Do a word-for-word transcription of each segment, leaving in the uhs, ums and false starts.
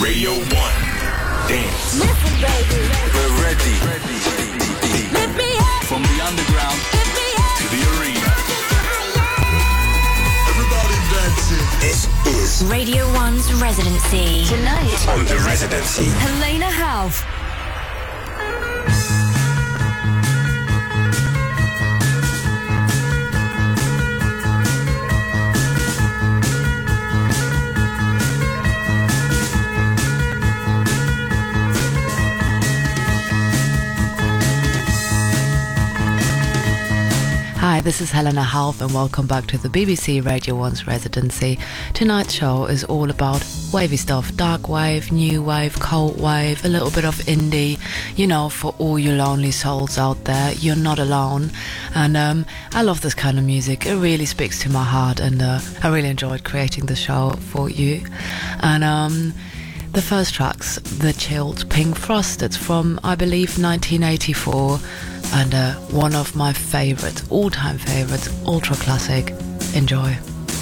Radio one. Dance. Listen, baby. We're ready. Lift me up. From the underground Lift me up. To the arena. Everybody dancing. This is Radio one's Residency. Tonight on the Residency. Helena Hauff. Hi, this is Helena Hauff and welcome back to the B B C Radio one's Residency. Tonight's show is all about wavy stuff, dark wave, new wave, cold wave, a little bit of indie, you know, for all you lonely souls out there, you're not alone. And um, I love this kind of music, it really speaks to my heart, and uh, I really enjoyed creating the show for you. And um, the first track's The Chilled Pink Frost. It's from, I believe, nineteen eighty-four, and uh, one of my favourites, all-time favourites, ultra classic. Enjoy.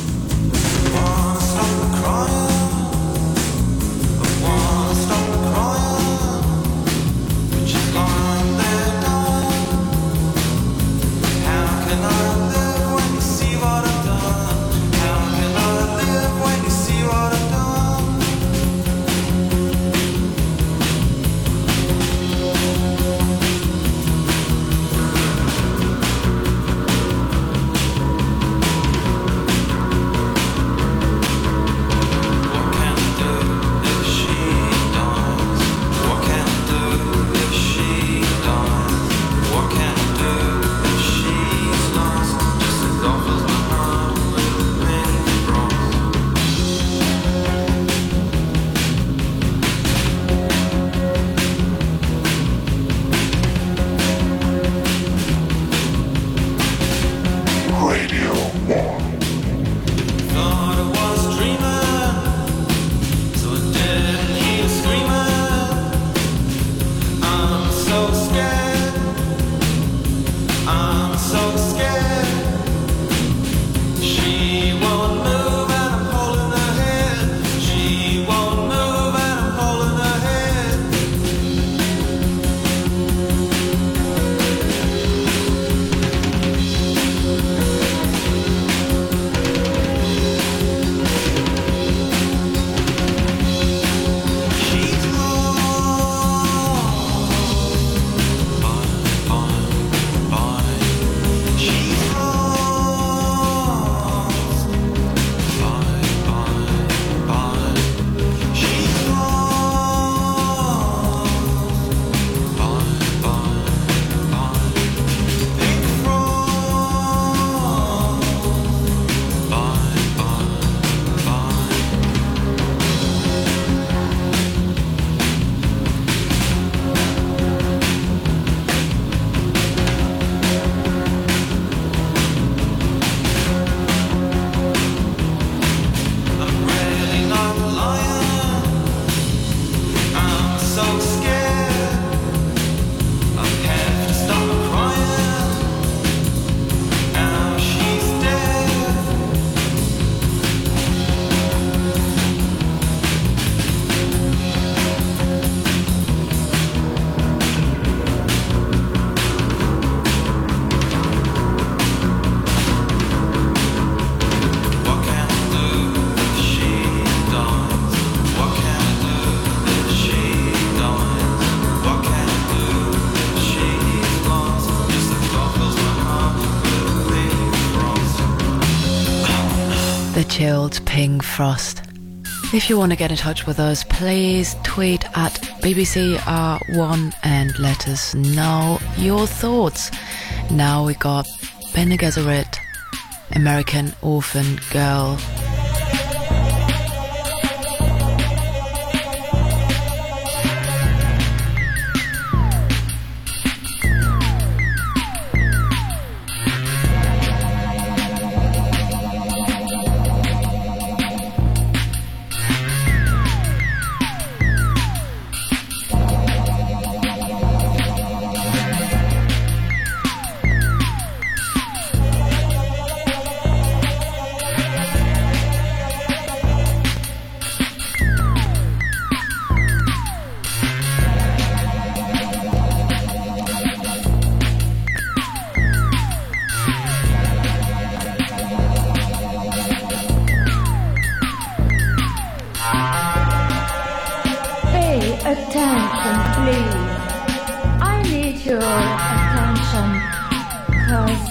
Chilled Pink Frost. If you want to get in touch with us, please tweet at B B C R one and let us know your thoughts. Now we got Bene Gesserit, American Orphan Girl. attention, please. I need your attention, cause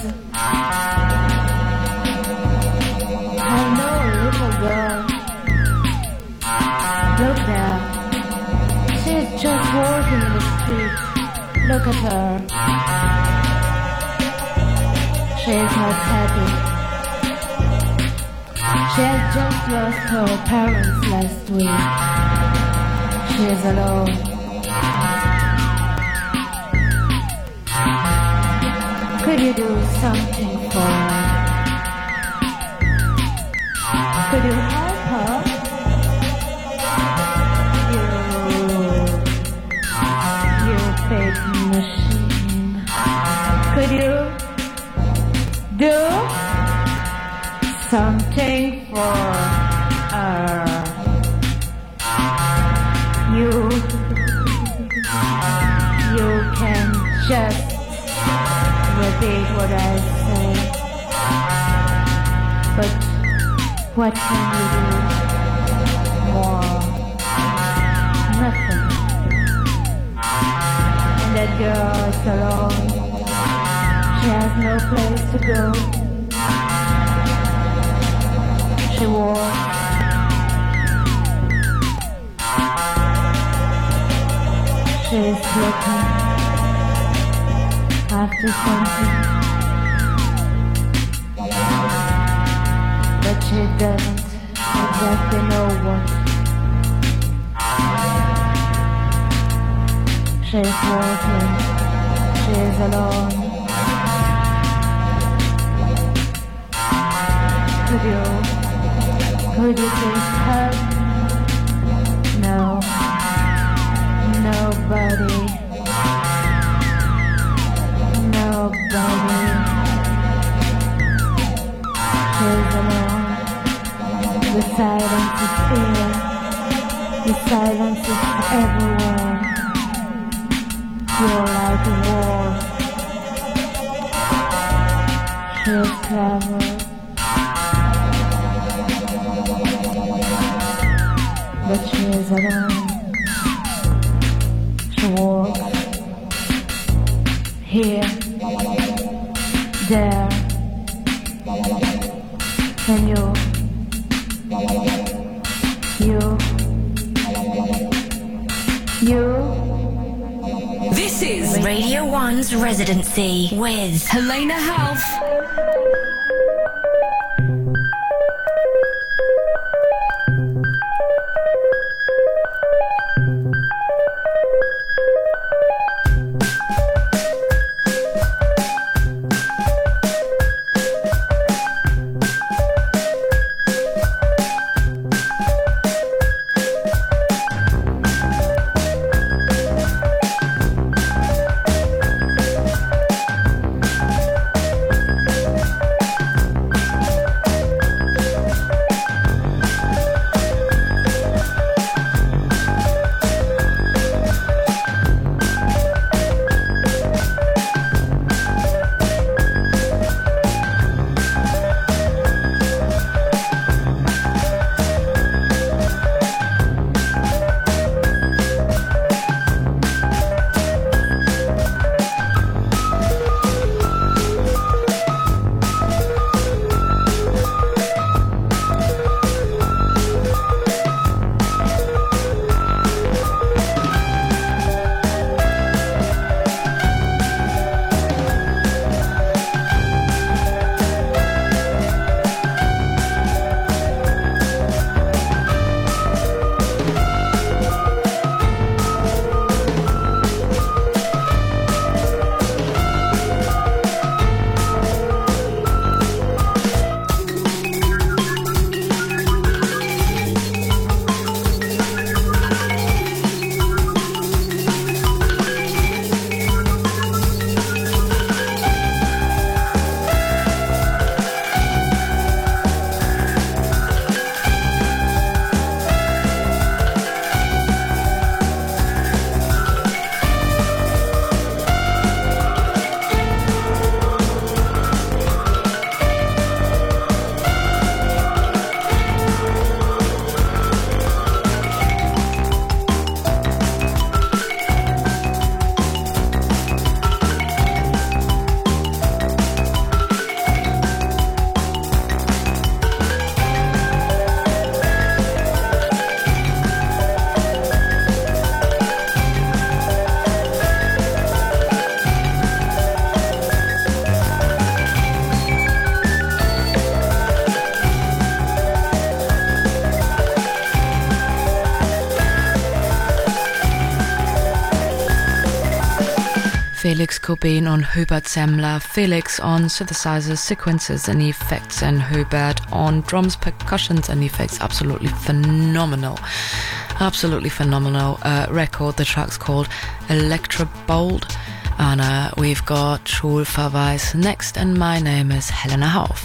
I know a little girl. Look there. She's just walking in the street. Look at her. She's not happy. She had just lost her parents last week. She is alone. Could you do something for her? Could you help her? You, you big machine. Could you do something for her? You, you can just repeat what I say, but what can you do more? Nothing. And that girl is alone. She has no place to go. She walks. She is looking after something, but she doesn't exactly know what. She is walking. She is alone. Could you, could you please help? No. Nobody, nobody. She's alone. The silence is here. The silence is everywhere. You're like a wall. She's clever, but she is alone. She walks here, there, and you, you, you. This is Radio One's Residency with Helena Health. Felix Cobain und Hubert Semmler. Felix on synthesizers, sequences and effects, and Hubert on drums, percussions and effects. Absolutely phenomenal. Absolutely phenomenal uh, record. The track's called Electra Bold. And uh, we've got Schulverweis next, and my name is Helena Hauff.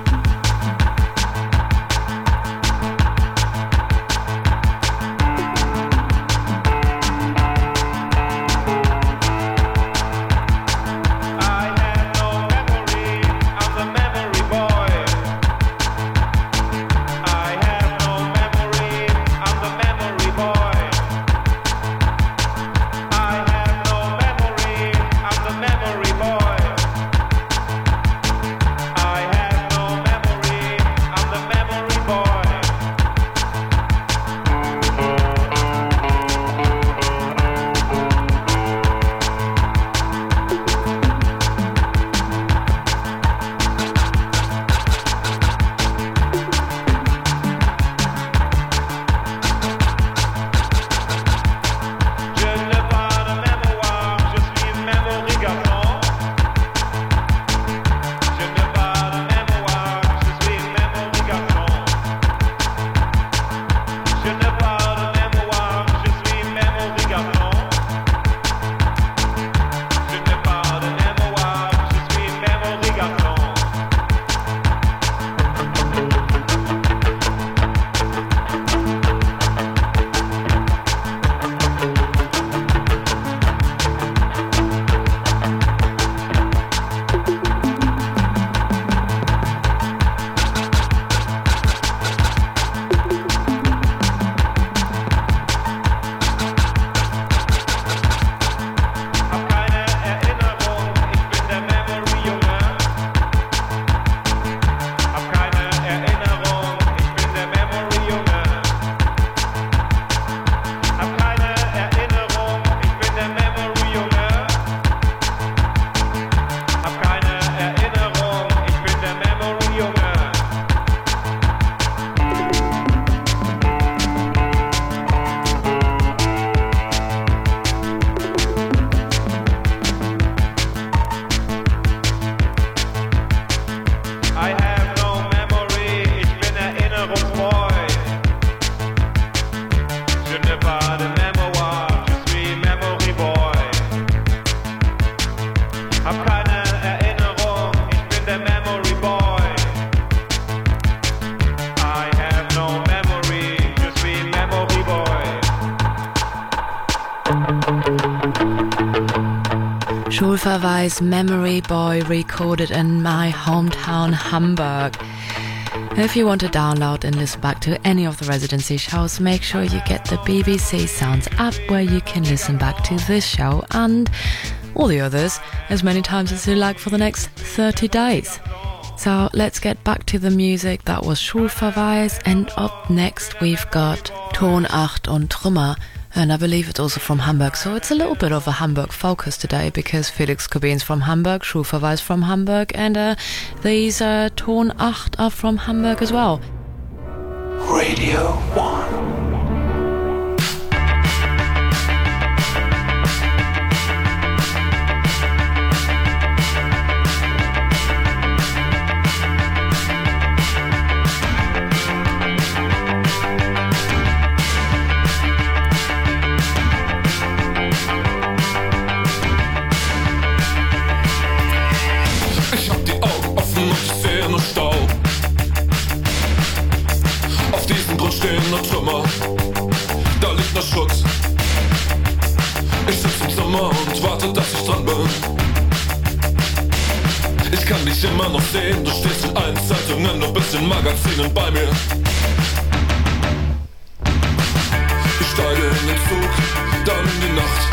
Schulverweis Memory Boy, recorded in my hometown Hamburg. If you want to download and listen back to any of the residency shows, make sure you get the B B C Sounds app, where you can listen back to this show and all the others as many times as you like for the next thirty days. So let's get back to the music. That was Schulverweis, and up next we've got Ton acht und Trümmer, and I believe it's also from Hamburg. So it's a little bit of a Hamburg focus today, because Felix Cobain's from Hamburg, Schulverweis from Hamburg, and uh, these uh, Ton acht are from Hamburg as well. Radio One. Trümmer, da liegt noch Schutz. Ich sitz im Zimmer und warte, dass ich dran bin. Ich kann dich immer noch sehen, du stehst in allen Zeitungen, du bist in Magazinen bei mir. Ich steige in den Zug, dann in die Nacht.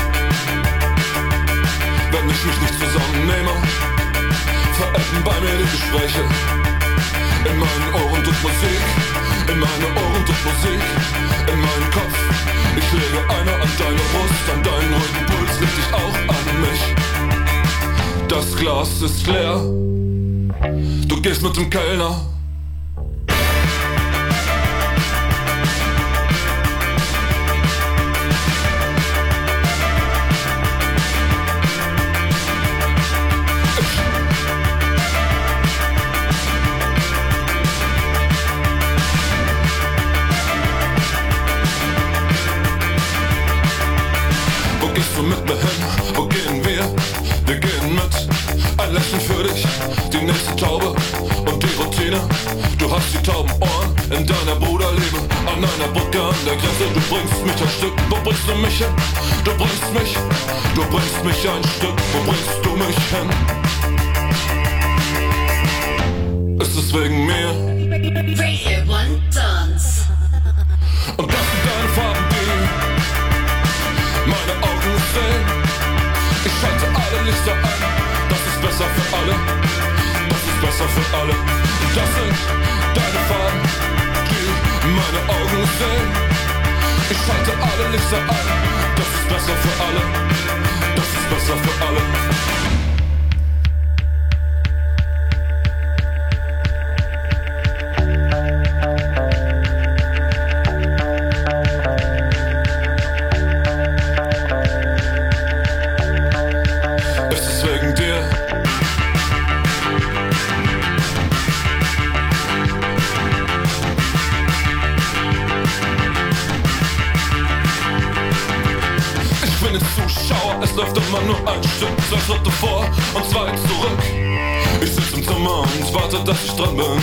Wenn ich mich nicht zusammennehme, verebben bei mir die Gespräche. In meinen Ohren tut Musik, in meine Ohren tut Musik, in meinen Kopf. Ich lege eine an deine Brust, an deinen ruhigen Puls, leg dich auch an mich. Das Glas ist leer, du gehst mit dem Kellner. in deiner Bruderliebe, an einer Brücke an der Grenze. Du bringst mich ein Stück, wo bringst du mich hin? Du bringst mich, du bringst mich ein Stück, wo bringst du mich hin? Ist es wegen mir? Radio One Dance. Und das sind deine Farben, die meine Augen sehen. Ich schalte alle Lichter an, das ist besser für alle, das ist besser für alle. Und das sind deine Farben, die meine Augen sehen. Ich schalte alle Lichter an, das ist besser für alle, das ist besser für alle. Es läuft immer nur ein Stück, zwei Schritte vor und zwei zurück. Ich sitz im Zimmer und warte, dass ich dran bin.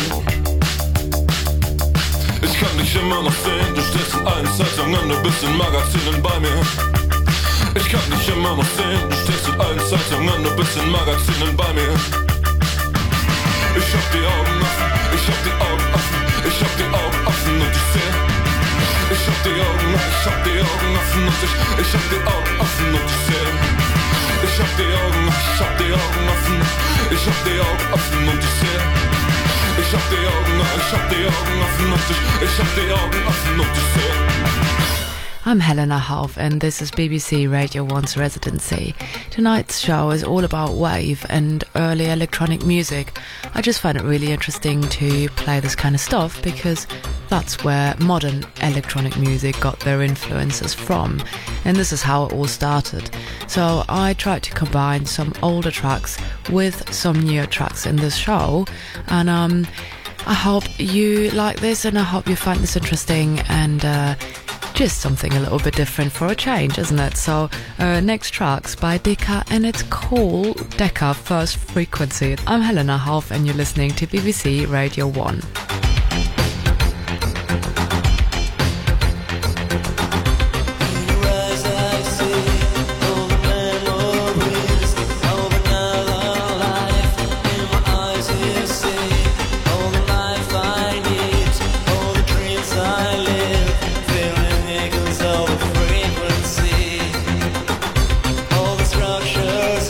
Ich kann dich immer noch sehen, du stehst in allen Zeitungen, du bist in Magazinen bei mir. Ich kann dich immer noch sehen, du stehst in allen Zeitungen, du bist in Magazinen bei mir. Ich hab die Augen offen, ich hab die Augen offen, ich hab die Augen offen und ich seh. Ich hab die Augen, ich hab die Augen offen und ich, ich hab die Augen offen und ich seh. Ich hab die Augen, ich hab die Augen offen, ich hab die Augen offen und ich seh. Ich hab die Augen, ich hab die Augen offen und ich, ich hab die Augen offen und ich seh. I'm Helena Half and this is B B C Radio one's Residency. Tonight's show is all about wave and early electronic music. I just find it really interesting to play this kind of stuff because that's where modern electronic music got their influences from, and this is how it all started. So I tried to combine some older tracks with some newer tracks in this show, and um, I hope you like this and I hope you find this interesting and uh, just something a little bit different for a change, isn't it? So uh, next track's by Decca and it's called Decca First Frequency. I'm Helena Half and you're listening to B B C Radio one.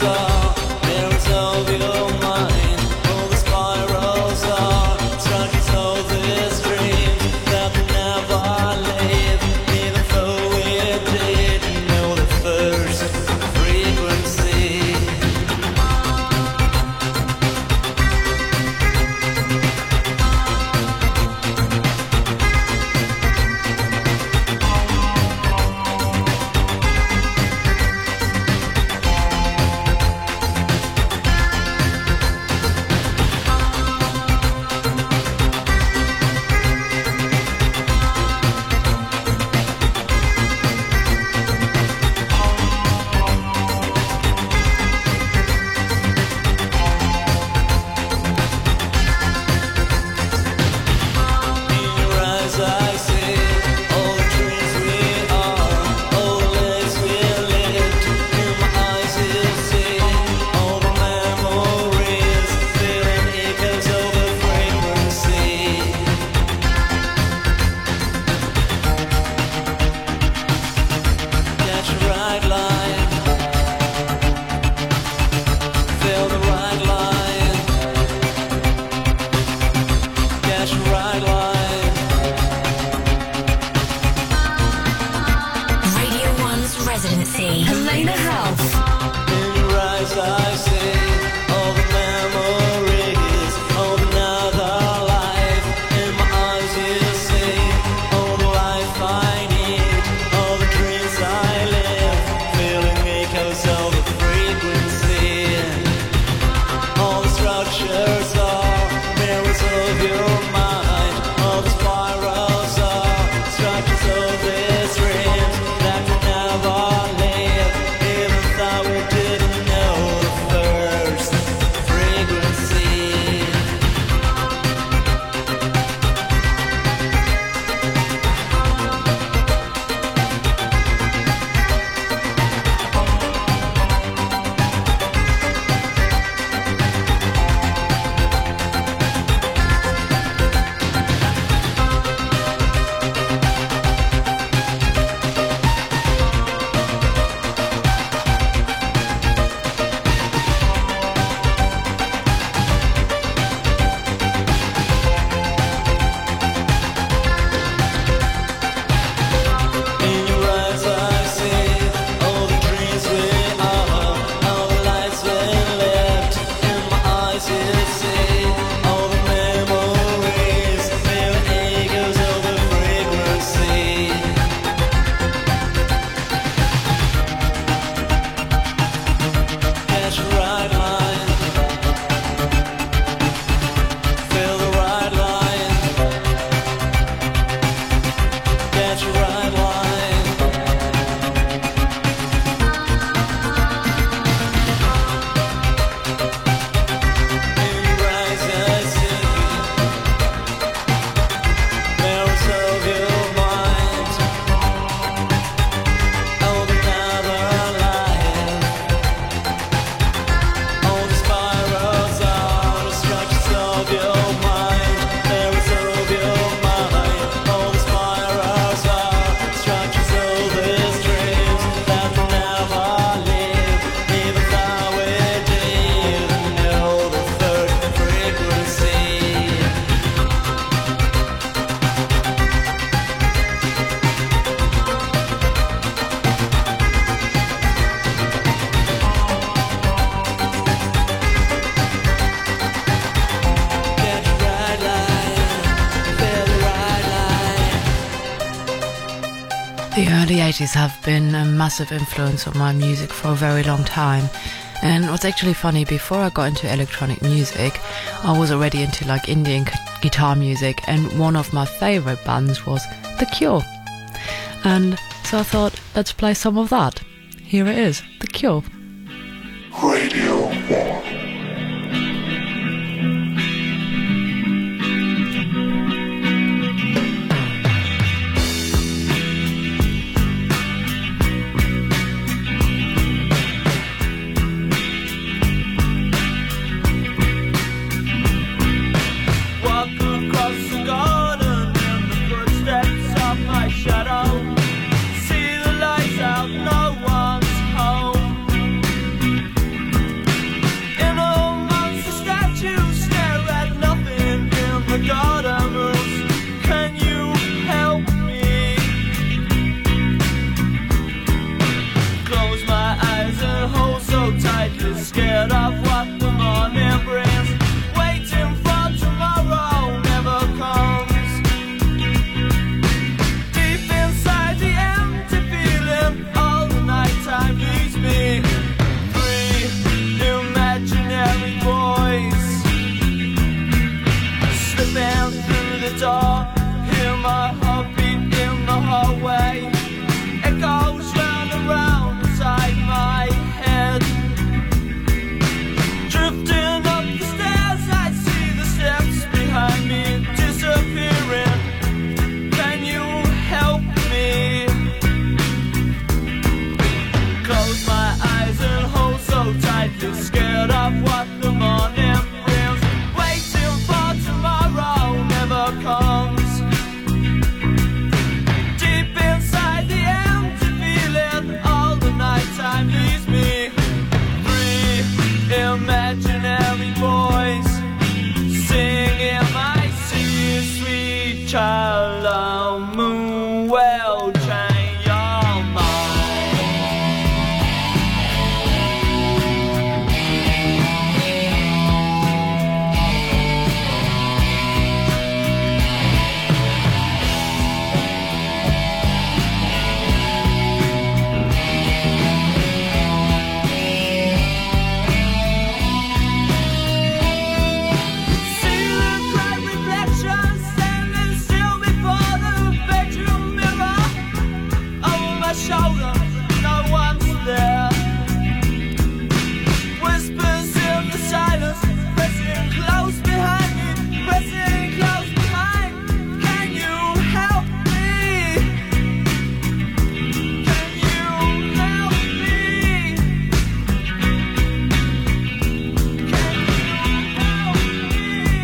Struck his The early eighties have been a massive influence on my music for a very long time. And what's actually funny, before I got into electronic music, I was already into like Indian gu- guitar music, and one of my favorite bands was The Cure. And so I thought, let's play some of that. Here it is, The Cure. Radio one. Scared of what the morning brings, waiting for tomorrow never comes. Deep inside the empty feeling, all the nighttime leaves me free. Imaginary voice slipping through the door, hear my heartbeat in the hallway. It goes round and round inside my head. Drifting up the stairs, I see the steps behind me disappearing. Can you help me? Close my eyes and hold so tightly, scared of what the morning brings, waiting for tomorrow never comes. Deep inside the empty feeling, all the nighttime leaves me free. Imaginary voice singing my sweet, sweet child of moon will change your mind. Shoulder, no one's there. Whispers in the silence, pressing close behind me, pressing close behind. Can you help me? Can you help me? Can you help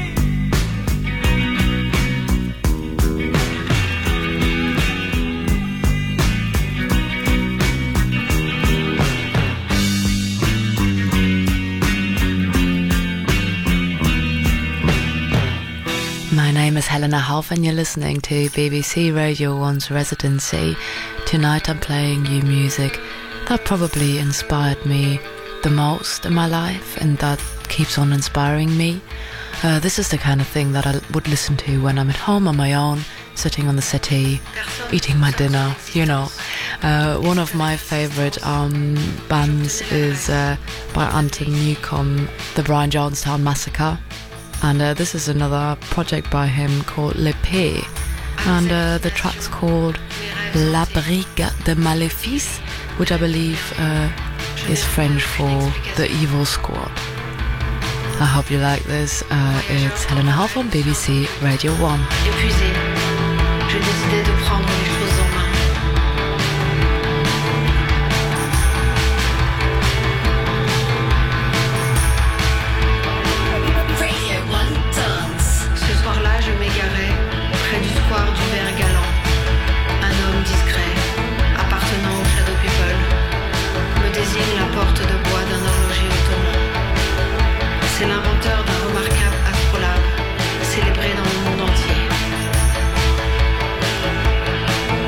My name is Helena Hauff and you're listening to B B C Radio one's Residency. Tonight I'm playing you music that probably inspired me the most in my life and that keeps on inspiring me. Uh, this is the kind of thing that I would listen to when I'm at home on my own, sitting on the settee, eating my dinner, you know. Uh, one of my favourite um, bands is uh, by Anton Newcombe, the Brian Jonestown Massacre. And uh, this is another project by him called L'Épée. And uh, the track's called La Brigade de Maléfice, which I believe uh, is French for the Evil Squad. I hope you like this. Uh, it's Helena Hauff on B B C Radio one. Épuisé, je décidais de prendre les choses en main. Ce soir-là, je m'égarais près du square du Vert Galant. Un homme discret, appartenant aux Shadow People, me désigne la porte de bois d'un horloger ottoman. C'est l'inventeur d'un remarquable astrolabe, célébré dans le monde entier.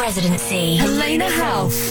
Residency. Helena Health.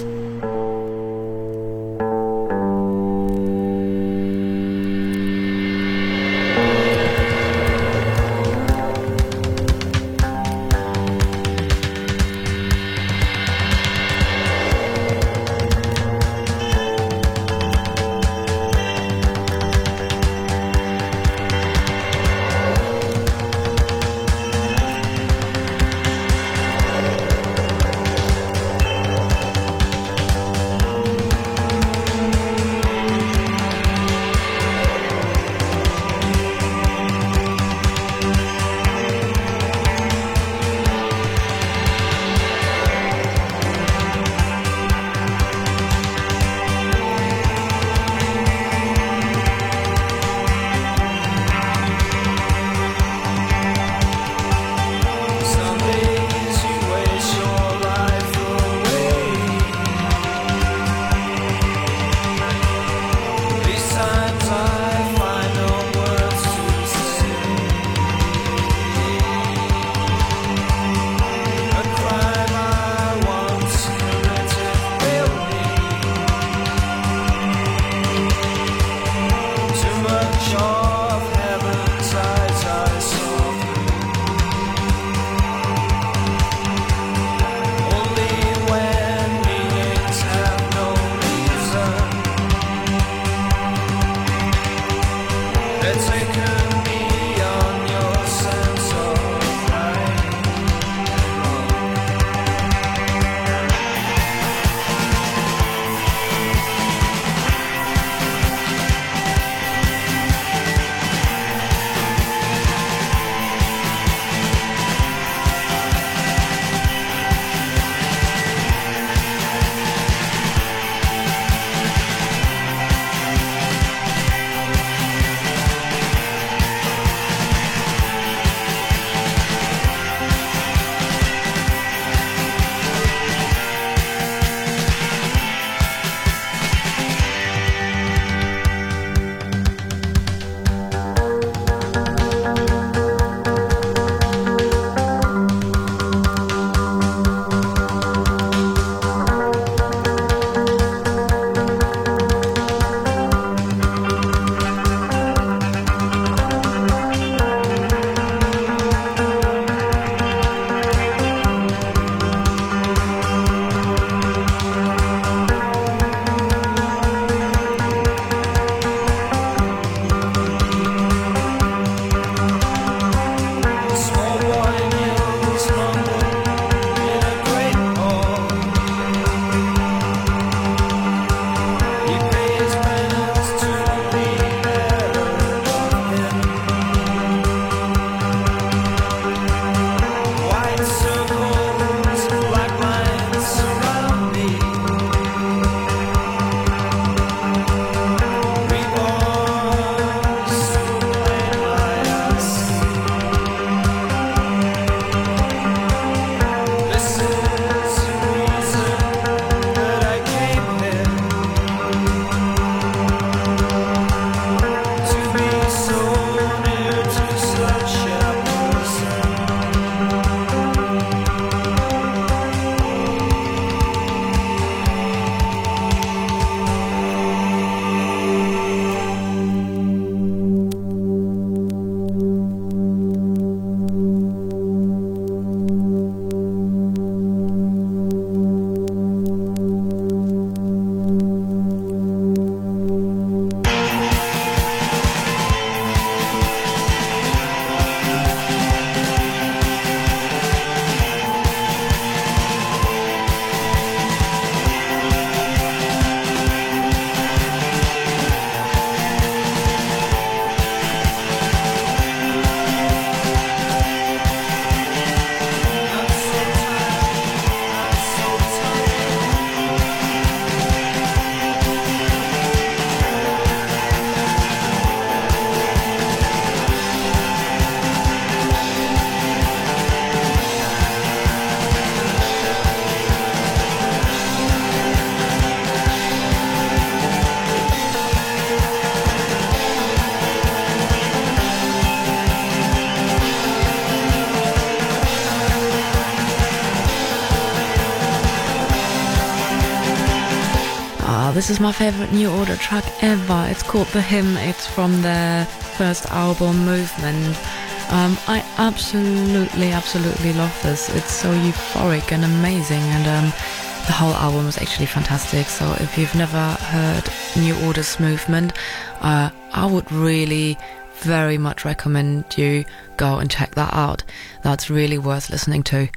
Well, this is my favorite New Order track ever. It's called The Hymn. It's from their first album, Movement. Um, I absolutely, absolutely love this. It's so euphoric and amazing, and um, the whole album is actually fantastic. So if you've never heard New Order's Movement, uh, I would really very much recommend you go and check that out. That's really worth listening to.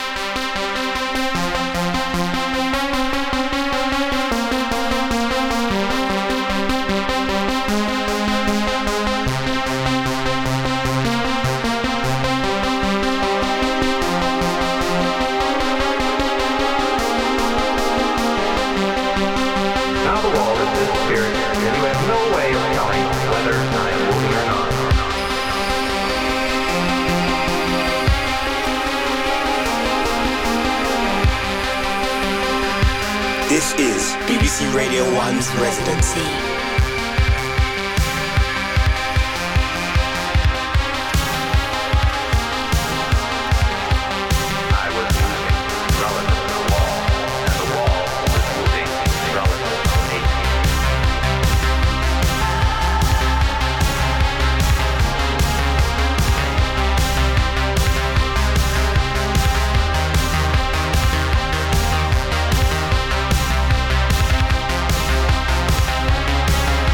This is B B C Radio one's Residency. Thank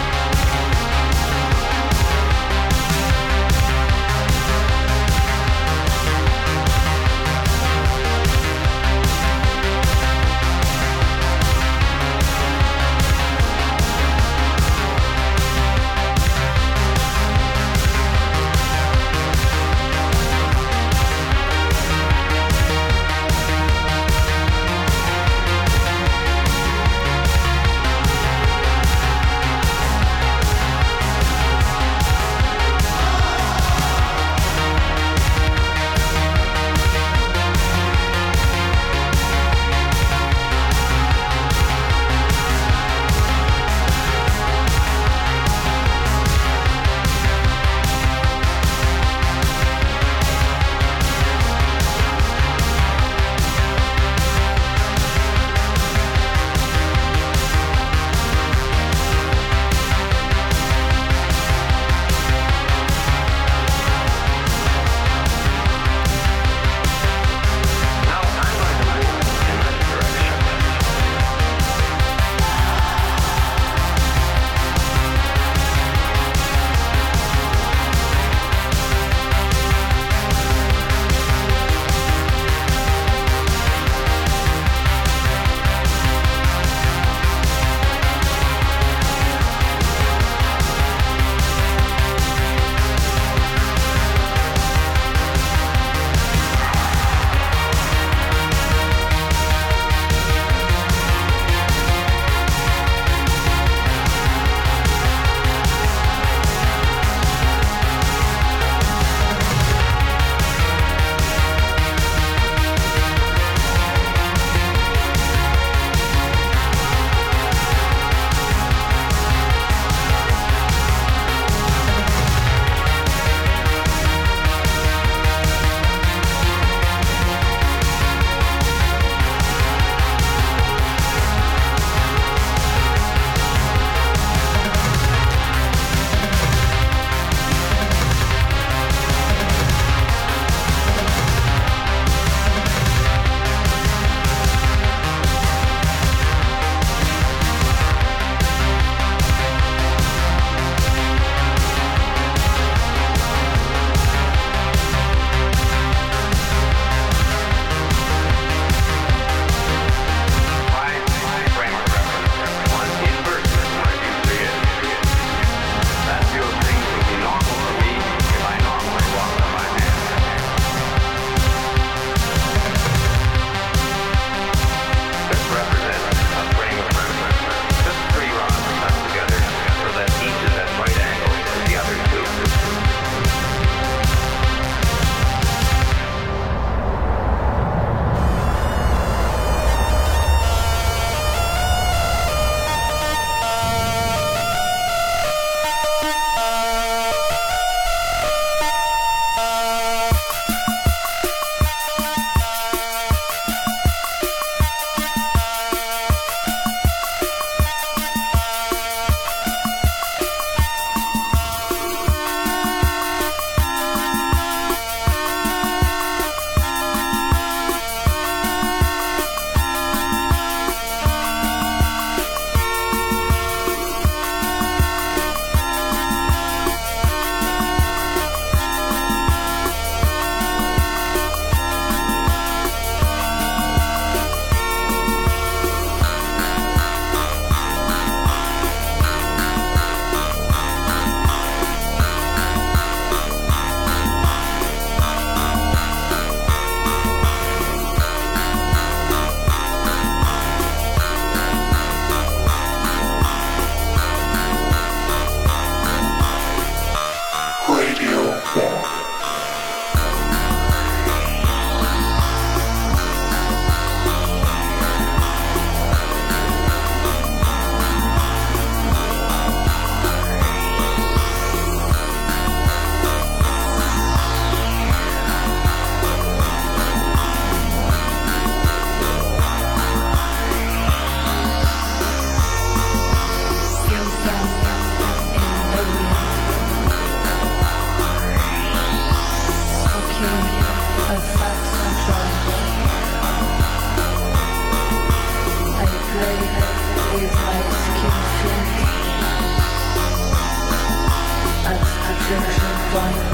junction point.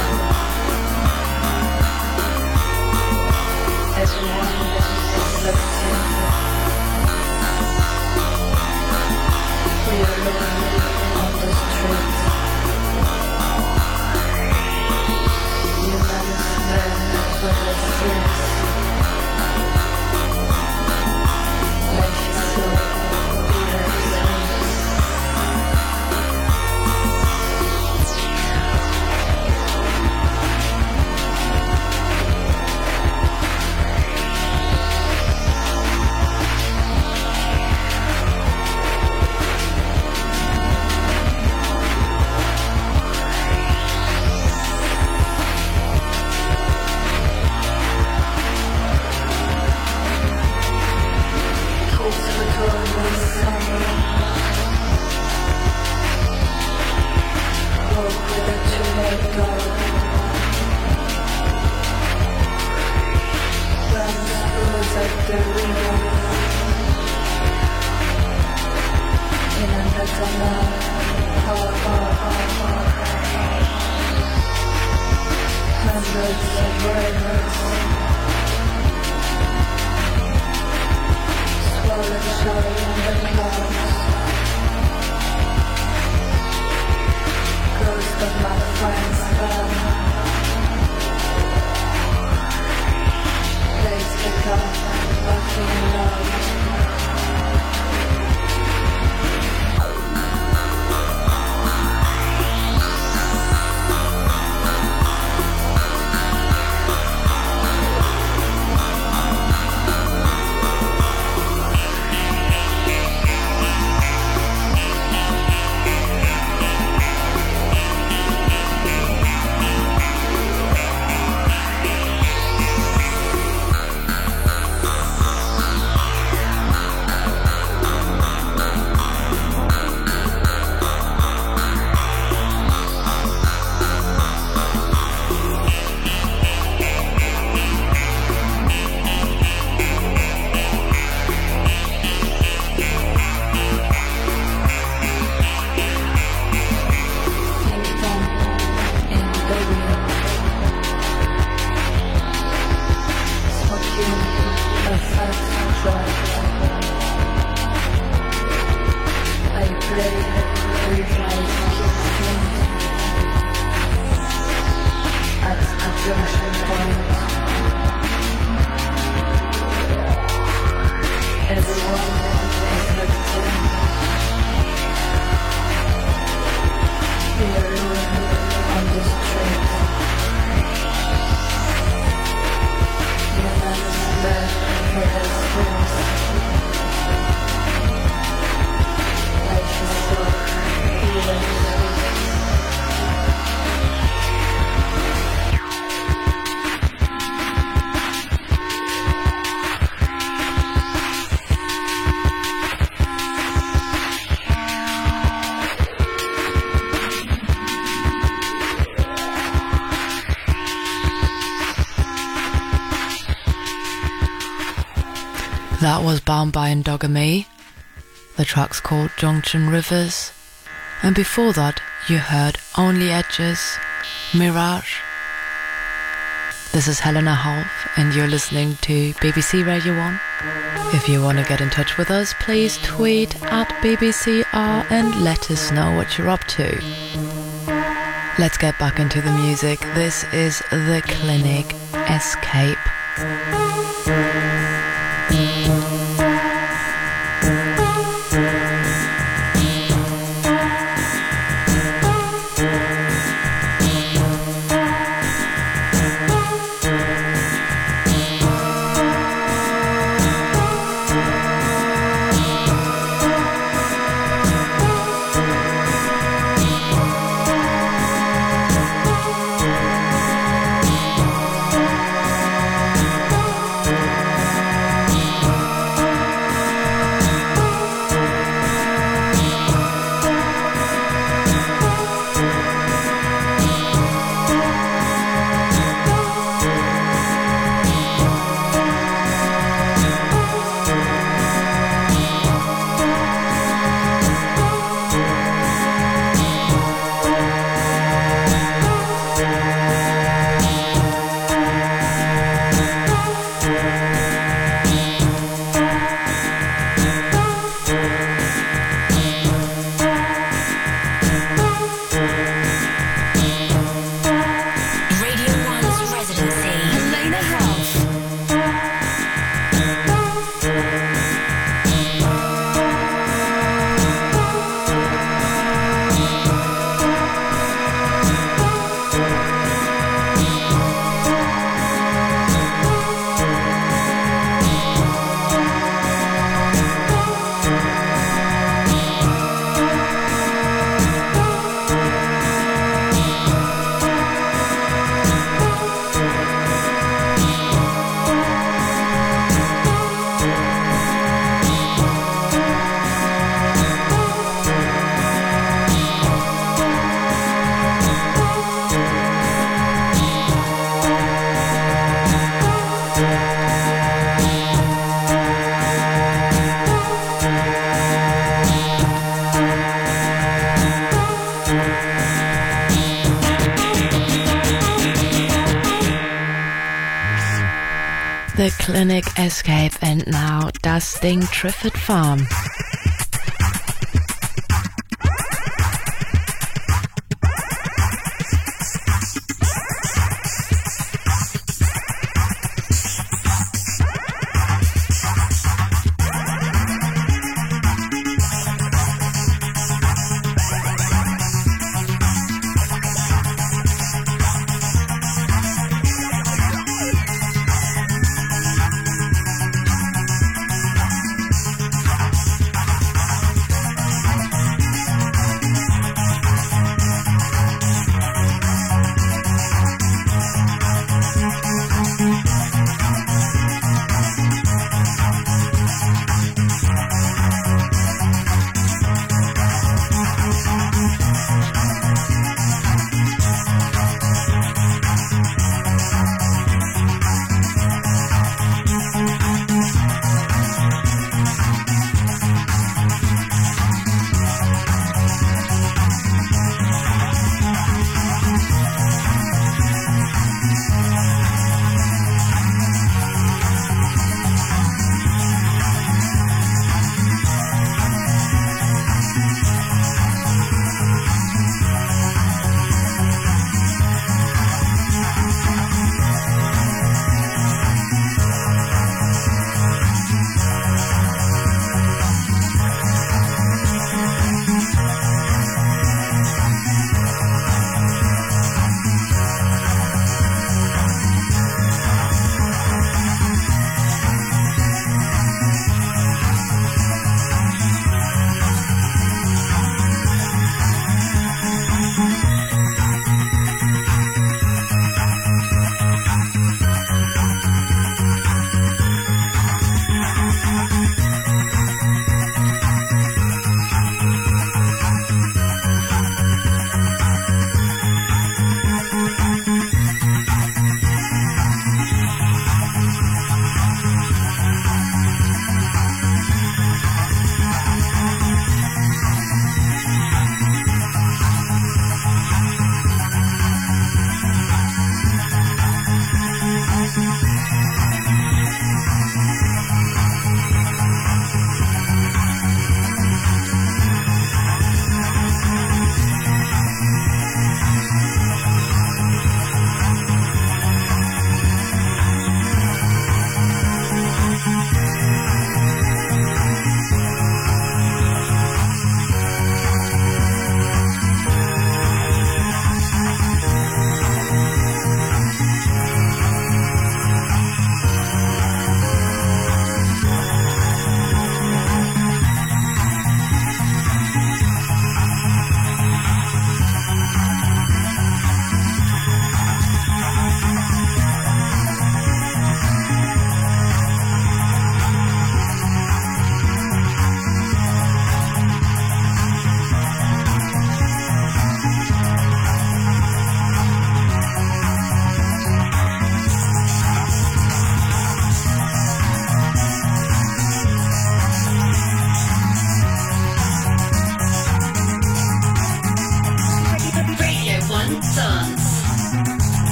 Everyone is looked in. We are looking on the streets. You understand what the streets. Life is so beautiful. That was Bound by Endogamy. The track's called Junction Rivers. And before that, you heard Only Edges, Mirage. This is Helena Half, and you're listening to B B C Radio one. If you want to get in touch with us, please tweet at B B C R and let us know what you're up to. Let's get back into the music. This is The Clinic, Escape. We'll be right back. The Clinic Escape, and now Dusting Triffid Farm.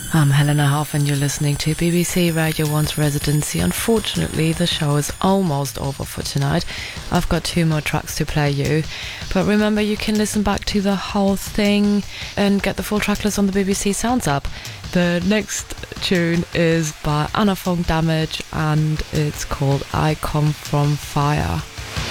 I'm Helena Huff and you're listening to B B C Radio one's Residency. Unfortunately, the show is almost over for tonight. I've got two more tracks to play you. But remember, you can listen back to the whole thing and get the full track list on the B B C Sounds app. The next tune is by Anaphonic Damage and it's called I Come From Fire.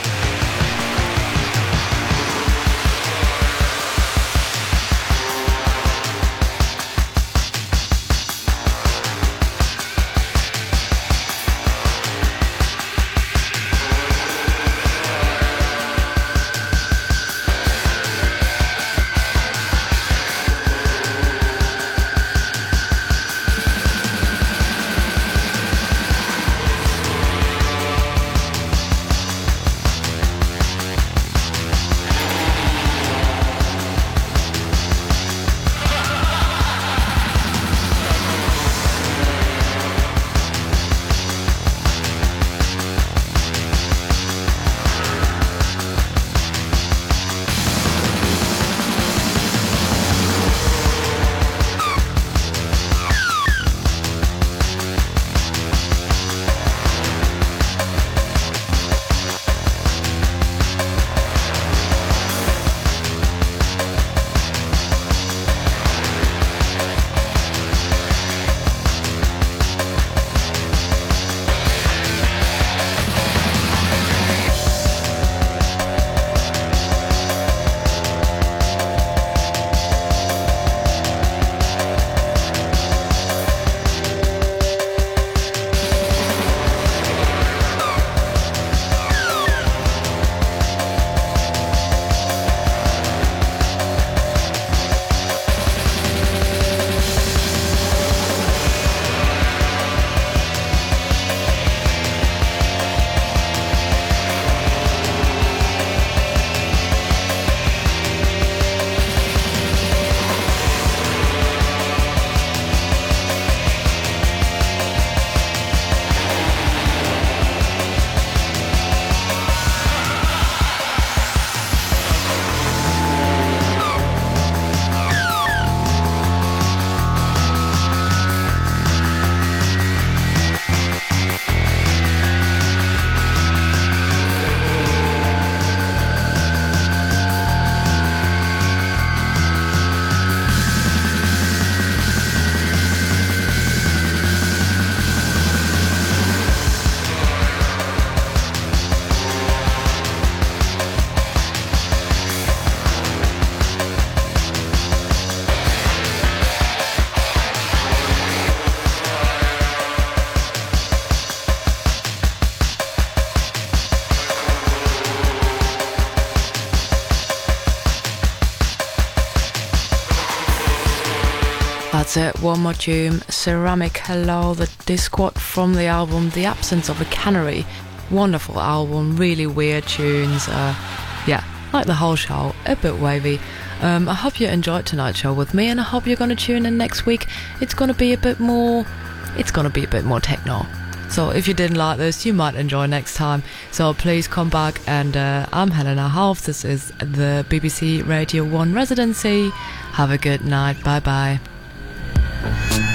That's it, one more tune, Ceramic Hello, the Discord from the album The Absence of a Canary. Wonderful album, really weird tunes, uh, yeah, like the whole show, a bit wavy. Um, I hope you enjoyed tonight's show with me and I hope you're going to tune in next week. It's going to be a bit more, it's going to be a bit more techno. So if you didn't like this, you might enjoy next time. So please come back and uh, I'm Helena Half. This is the B B C Radio one Residency. Have a good night. Bye bye.